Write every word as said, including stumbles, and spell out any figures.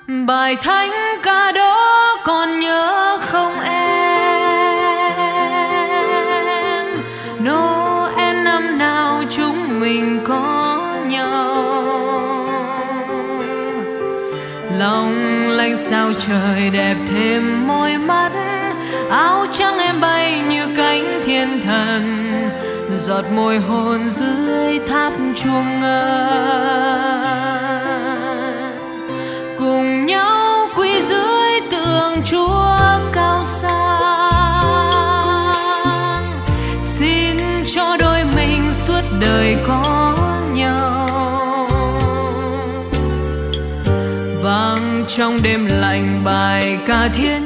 Bài thánh ca đó còn nhớ không em? Noel năm nào chúng mình có nhau, long lanh sao trời đẹp thêm môi mắt, áo trắng em bay như cánh thiên thần, giọt môi hôn dưới tháp chuông ngân, cùng nhau quỳ dưới tượng Chúa cao sang, xin cho đôi mình suốt đời có nhau. Vang trong đêm lạnh bài ca thiên